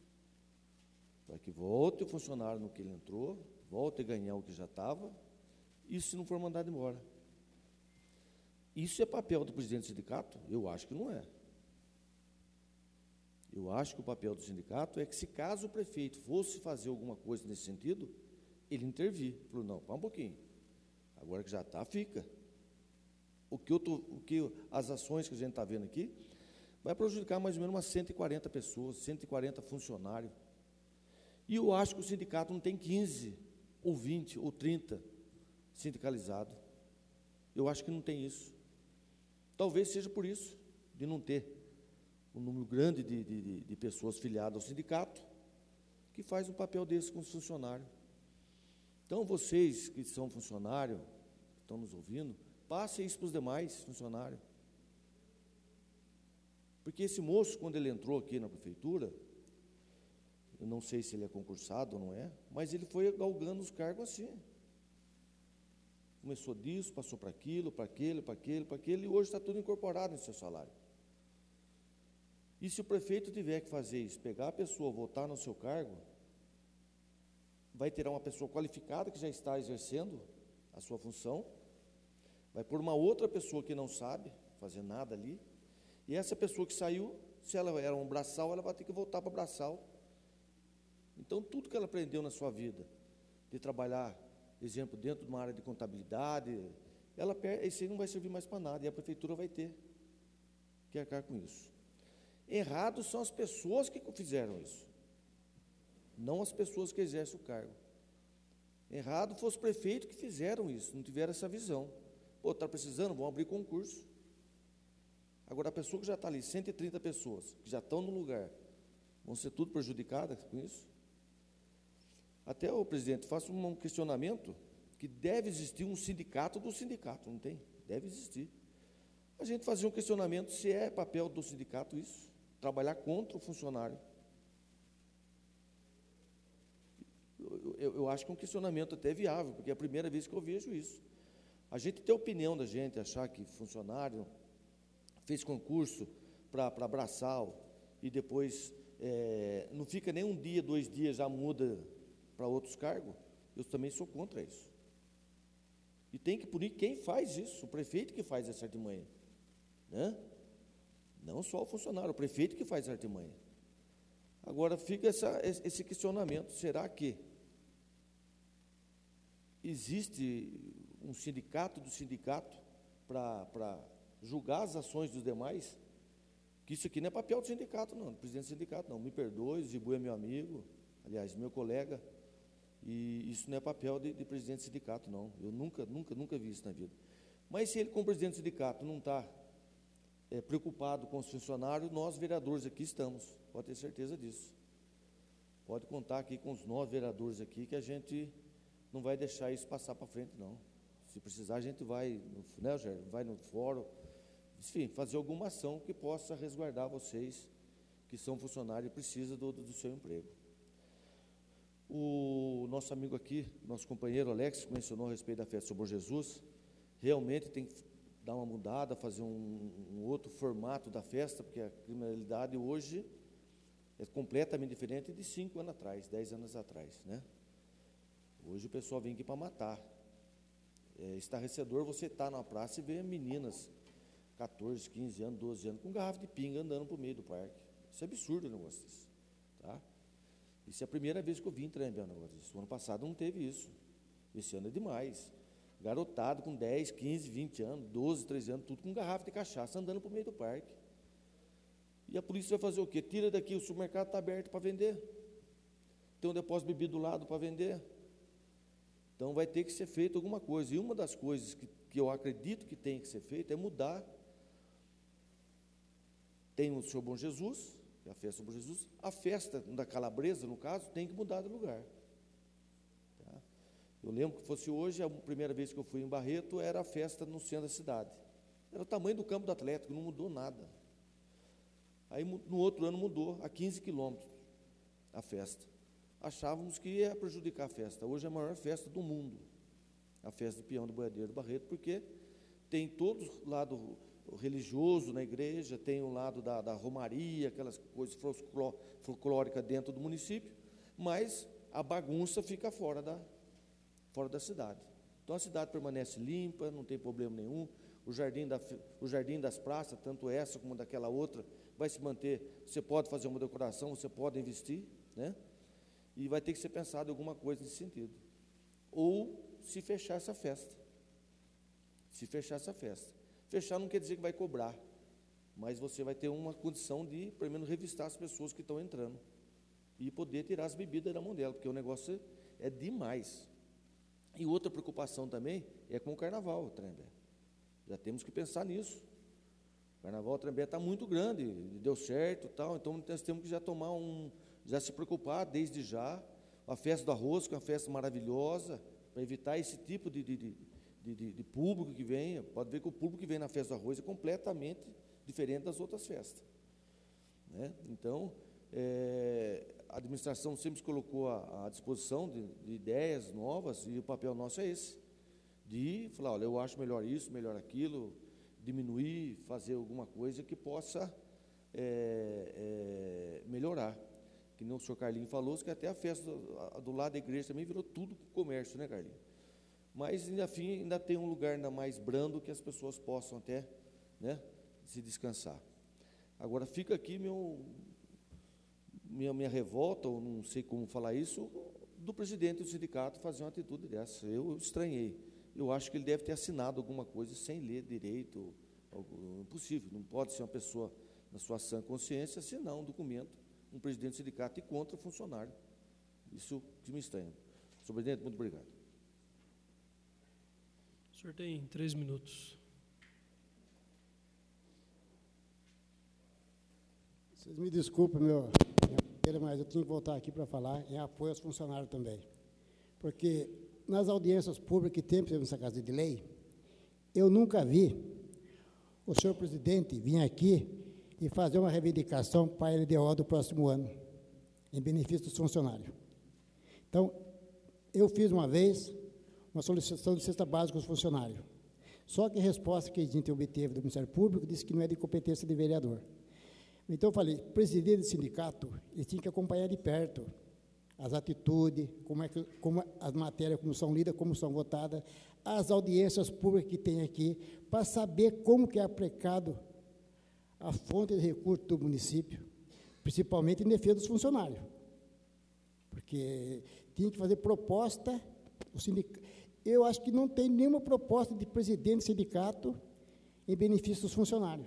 Para que volte o funcionário no que ele entrou, volte a ganhar o que já estava Isso se não for mandado embora. Isso é papel do presidente do sindicato? Eu acho que não é. Eu acho que o papel do sindicato é que, se caso o prefeito fosse fazer alguma coisa nesse sentido, ele intervir. Falou, não, para um pouquinho. Agora que já está, fica. O que, eu tô, o que as ações que a gente está vendo aqui vai prejudicar mais ou menos umas cento e quarenta pessoas, cento e quarenta funcionários. E eu acho que o sindicato não tem quinze, ou vinte, ou trinta sindicalizados. Eu acho que não tem isso. Talvez seja por isso, de não ter um número grande de, de, de pessoas filiadas ao sindicato, que faz um papel desse com os funcionários. Então, vocês que são funcionários, que estão nos ouvindo, passem isso para os demais funcionários. Porque esse moço, quando ele entrou aqui na prefeitura, eu não sei se ele é concursado ou não é, mas ele foi galgando os cargos assim. Começou disso, passou para aquilo, para aquele, para aquele, para aquele, e hoje está tudo incorporado no seu salário. E se o prefeito tiver que fazer isso, pegar a pessoa, voltar no seu cargo, vai ter uma pessoa qualificada que já está exercendo a sua função, vai pôr uma outra pessoa que não sabe fazer nada ali, e essa pessoa que saiu, se ela era um braçal, ela vai ter que voltar para o braçal. Então, tudo que ela aprendeu na sua vida, de trabalhar, exemplo, dentro de uma área de contabilidade, ela, esse aí não vai servir mais para nada, e a prefeitura vai ter que arcar com isso. Errados são as pessoas que fizeram isso, não as pessoas que exercem o cargo. Errado foi os prefeitos que fizeram isso, não tiveram essa visão. Pô, está precisando, vão abrir concurso. Agora, a pessoa que já está ali, cento e trinta pessoas, que já estão no lugar, vão ser tudo prejudicadas com isso? Até, o presidente, faço um questionamento, que deve existir um sindicato do sindicato, não tem? Deve existir. A gente fazia um questionamento se é papel do sindicato isso, trabalhar contra o funcionário. Eu, eu, eu acho que é um questionamento até viável, porque é a primeira vez que eu vejo isso. A gente tem a opinião da gente, achar que funcionário fez concurso para braçal e depois é, não fica nem um dia, dois dias, já muda para outros cargos. Eu também sou contra isso. E tem que punir quem faz isso, o prefeito que faz essa artimanha, né? Não só o funcionário, o prefeito que faz a artimanha. Agora fica essa, esse questionamento, será que existe um sindicato do sindicato para julgar as ações dos demais? Que isso aqui não é papel do sindicato, não, do presidente do sindicato, não. Me perdoe, Zibu é meu amigo, aliás, meu colega, e isso não é papel de, de presidente do sindicato, não. Eu nunca, nunca, nunca vi isso na vida. Mas se ele, como presidente do sindicato, não está é, preocupado com os funcionários, nós, vereadores, aqui estamos, pode ter certeza disso. Pode contar aqui com os nós, vereadores, aqui, que a gente não vai deixar isso passar para frente, não. Se precisar, a gente vai, no, né, Jair, vai no fórum, enfim, fazer alguma ação que possa resguardar vocês, que são funcionários e precisam do, do seu emprego. O nosso amigo aqui, nosso companheiro Alex, mencionou a respeito da festa do Bom Jesus, realmente tem que dar uma mudada, fazer um, um outro formato da festa, porque a criminalidade hoje é completamente diferente de cinco anos atrás, dez anos atrás, né? Hoje o pessoal vem aqui para matar. É estarrecedor você estar na praça e ver meninas, quatorze, quinze anos, doze anos, com garrafa de pinga andando por meio do parque. Isso é absurdo o negócio desse, tá? Isso é a primeira vez que eu vim entrar em um negócio desse. O ano passado não teve isso. Esse ano é demais. Garotado com dez, quinze, vinte anos, doze, treze anos, tudo com garrafa de cachaça, andando por meio do parque. E a polícia vai fazer o quê? Tira daqui, o supermercado está aberto para vender. Tem um depósito de bebida do lado para vender. Então vai ter que ser feito alguma coisa. E uma das coisas que, que eu acredito que tem que ser feita é mudar. Tem o Senhor Bom Jesus, a festa do Bom Jesus, a festa da Calabresa, no caso, tem que mudar de lugar. Tá? Eu lembro que fosse hoje, a primeira vez que eu fui em Barreto, era a festa no centro da cidade. Era o tamanho do campo do Atlético, não mudou nada. Aí no outro ano mudou, a quinze quilômetros, a festa. Achávamos que ia prejudicar a festa. Hoje é a maior festa do mundo, a festa de Peão do Boiadeiro do Barreto, porque tem todo o lado religioso na igreja, tem o lado da, da romaria, aquelas coisas folclóricas dentro do município, mas a bagunça fica fora da, fora da cidade. Então a cidade permanece limpa, não tem problema nenhum. O jardim, da, o jardim das praças, tanto essa como daquela outra, vai se manter. Você pode fazer uma decoração, você pode investir, né? E vai ter que ser pensado em alguma coisa nesse sentido. Ou se fechar essa festa. Se fechar essa festa. Fechar não quer dizer que vai cobrar, mas você vai ter uma condição de, pelo menos, revistar as pessoas que estão entrando e poder tirar as bebidas da mão dela, porque o negócio é demais. E outra preocupação também é com o carnaval, Tremembé. Já temos que pensar nisso. O carnaval, Tremembé, está muito grande, deu certo, tal, então nós temos que já tomar um, já se preocupar desde já. A festa do arroz, que é uma festa maravilhosa, para evitar esse tipo de, de, de, de, de público que vem. Pode ver que o público que vem na festa do arroz é completamente diferente das outras festas, né? Então, é, a administração sempre se colocou à, à disposição de, de ideias novas, e o papel nosso é esse, de falar, olha, eu acho melhor isso, melhor aquilo, diminuir, fazer alguma coisa que possa é, é, melhorar. Que nem o senhor Carlinho falou, que até a festa do, a, do lado da igreja também virou tudo comércio, né, Carlinho? Mas, ainda, fim, ainda tem um lugar ainda mais brando que as pessoas possam até, né, se descansar. Agora, fica aqui meu, minha, minha revolta, ou não sei como falar isso, do presidente do sindicato fazer uma atitude dessa. Eu estranhei. Eu acho que ele deve ter assinado alguma coisa sem ler direito. Algo impossível. Não pode ser uma pessoa, na sua sã consciência, assinar um documento, um presidente do sindicato, e contra o funcionário. Isso que me estranha. Senhor presidente, muito obrigado. O senhor tem três minutos. Vocês me desculpem, meu, mas eu tinha que voltar aqui para falar em apoio aos funcionários também. Porque nas audiências públicas que temos nessa Casa de Lei, eu nunca vi o senhor presidente vir aqui e fazer uma reivindicação para a L D O do próximo ano, em benefício dos funcionários. Então, eu fiz uma vez uma solicitação de cesta básica aos funcionários. Só que a resposta que a gente obteve do Ministério Público disse que não é de competência de vereador. Então, eu falei, presidente do sindicato, ele tinha que acompanhar de perto as atitudes, como, é que, como as matérias, como são lidas, como são votadas, as audiências públicas que tem aqui, para saber como que é aplicado a fonte de recursos do município, principalmente em defesa dos funcionários. Porque tinha que fazer proposta, o sindicato, eu acho que não tem nenhuma proposta de presidente do sindicato em benefício dos funcionários.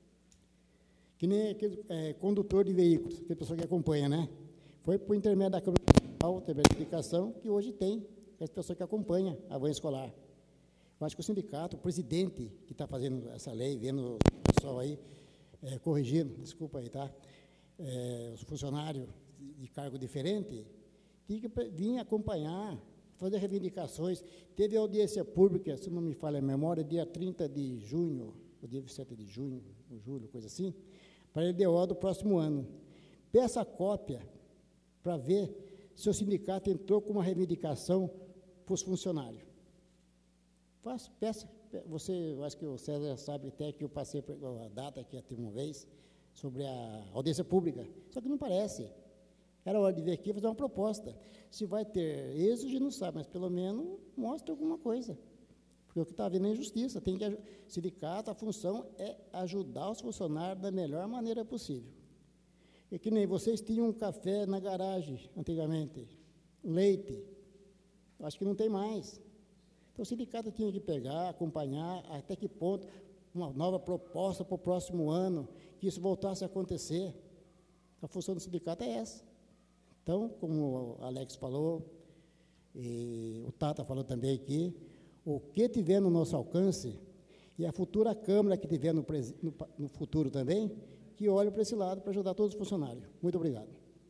Que nem aquele é, condutor de veículos, que a pessoa que acompanha, né? Foi por intermédio da Câmara Municipal, teve a indicação que hoje tem, as pessoas que acompanham a van escolar. Eu acho que o sindicato, o presidente que está fazendo essa lei, vendo o pessoal aí, é, corrigindo, desculpa aí, tá? É, os funcionários de, de cargo diferente, tinha que vir acompanhar, fazer reivindicações. Teve audiência pública, se não me falha a memória, dia trinta de junho, ou dia vinte e sete de junho, ou julho, coisa assim, para a L D O do próximo ano. Peça cópia para ver se o sindicato entrou com uma reivindicação para os funcionários. Faça, peça. Você, eu acho que o César sabe até que eu passei a data aqui até uma vez, sobre a audiência pública. Só que não parece. Era hora de vir aqui e fazer uma proposta. Se vai ter êxito, a gente não sabe, mas pelo menos mostra alguma coisa. Porque o que está havendo é injustiça. Tem que, sindicato, a função é ajudar os funcionários da melhor maneira possível. E que nem vocês tinham um café na garagem, antigamente, leite. Eu acho que não tem mais. Então, o sindicato tinha que pegar, acompanhar, até que ponto, uma nova proposta para o próximo ano, que isso voltasse a acontecer. A função do sindicato é essa. Então, como o Alex falou, e o Tata falou também aqui, o que tiver no nosso alcance, e a futura Câmara que tiver no, no, no futuro também, que olhe para esse lado para ajudar todos os funcionários. Muito obrigado.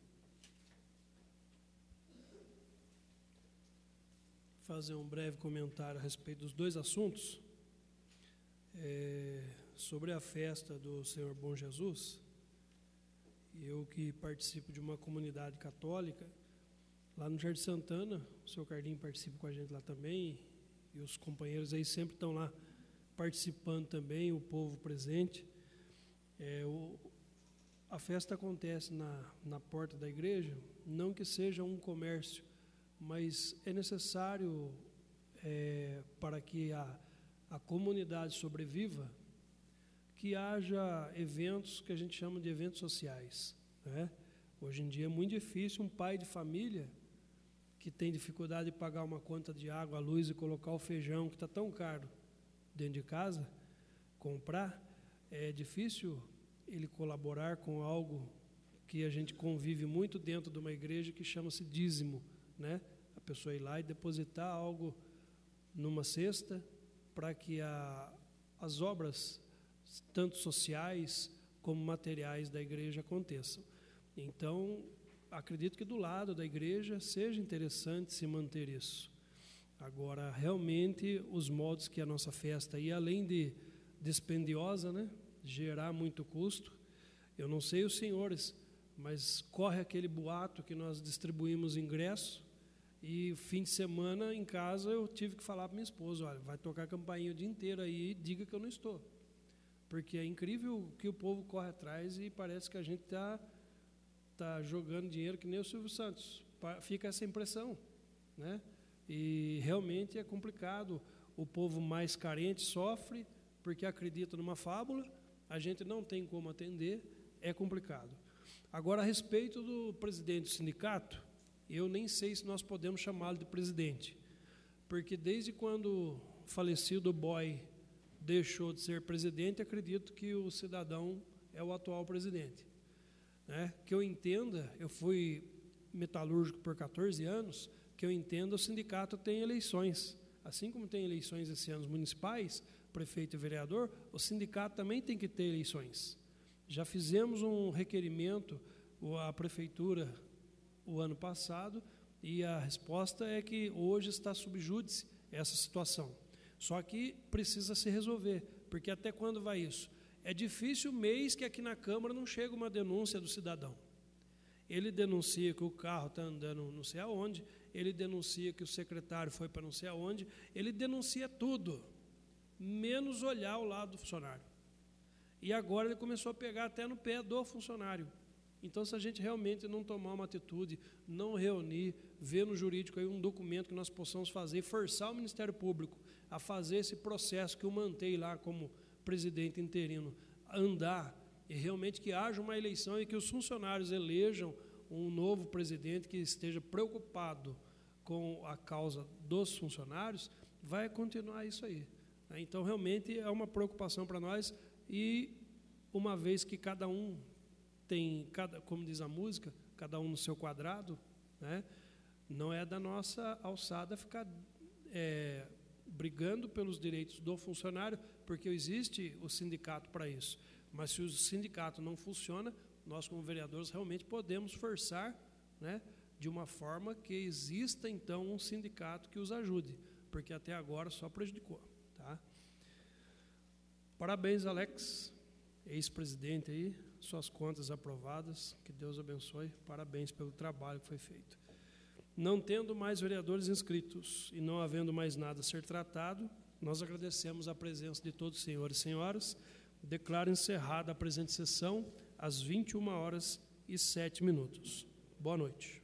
Fazer um breve comentário a respeito dos dois assuntos. É, sobre a festa do Senhor Bom Jesus, eu que participo de uma comunidade católica, lá no Jardim Santana, o senhor Carlinho participa com a gente lá também, e os companheiros aí sempre estão lá participando também, o povo presente. É, o, a festa acontece na, na porta da igreja, não que seja um comércio, mas é necessário é, para que a, a comunidade sobreviva, que haja eventos que a gente chama de eventos sociais, né? Hoje em dia é muito difícil um pai de família que tem dificuldade de pagar uma conta de água, luz e colocar o feijão, que está tão caro dentro de casa, comprar, é difícil ele colaborar com algo que a gente convive muito dentro de uma igreja, que chama-se dízimo, né? A pessoa ir lá e depositar algo numa cesta para que a, as obras, tanto sociais como materiais da igreja, aconteçam. Então, acredito que do lado da igreja seja interessante se manter isso. Agora, realmente, os modos que a nossa festa, e além de dispendiosa, né, gerar muito custo, eu não sei os senhores, mas corre aquele boato que nós distribuímos ingresso, e fim de semana em casa eu tive que falar para minha esposa: olha, vai tocar campainha o dia inteiro aí e diga que eu não estou. Porque é incrível que o povo corre atrás e parece que a gente está tá jogando dinheiro que nem o Silvio Santos. Fica essa impressão, né? E realmente é complicado. O povo mais carente sofre porque acredita numa fábula, a gente não tem como atender, é complicado. Agora, a respeito do presidente do sindicato, eu nem sei se nós podemos chamá-lo de presidente, porque desde quando o falecido Boy deixou de ser presidente, acredito que o cidadão é o atual presidente, né? Que eu entenda, eu fui metalúrgico por catorze anos, que eu entenda, o sindicato tem eleições, assim como tem eleições esse ano municipais, prefeito e vereador, o sindicato também tem que ter eleições. Já fizemos um requerimento à prefeitura o ano passado, e a resposta é que hoje está sob júdice essa situação. Só que precisa se resolver, porque até quando vai isso? É difícil o mês que aqui na Câmara não chega uma denúncia do cidadão. Ele denuncia que o carro está andando não sei aonde, ele denuncia que o secretário foi para não sei aonde, ele denuncia tudo, menos olhar o lado do funcionário. E agora ele começou a pegar até no pé do funcionário. Então, se a gente realmente não tomar uma atitude, não reunir, ver no jurídico aí um documento que nós possamos fazer, forçar o Ministério Público a fazer esse processo que eu mantei lá como presidente interino, andar, e realmente que haja uma eleição e que os funcionários elejam um novo presidente que esteja preocupado com a causa dos funcionários, vai continuar isso aí. Então, realmente é uma preocupação para nós, e uma vez que cada um tem, cada, como diz a música, cada um no seu quadrado, né? Não é da nossa alçada ficar é, brigando pelos direitos do funcionário, porque existe o sindicato para isso. Mas se o sindicato não funciona, nós como vereadores realmente podemos forçar, né, de uma forma que exista então um sindicato que os ajude, porque até agora só prejudicou, tá? Parabéns, Alex, ex-presidente aí, suas contas aprovadas, que Deus abençoe, parabéns pelo trabalho que foi feito. Não tendo mais vereadores inscritos e não havendo mais nada a ser tratado, nós agradecemos a presença de todos os senhores e senhoras. Declaro encerrada a presente sessão às vinte e uma horas e sete minutos. Boa noite.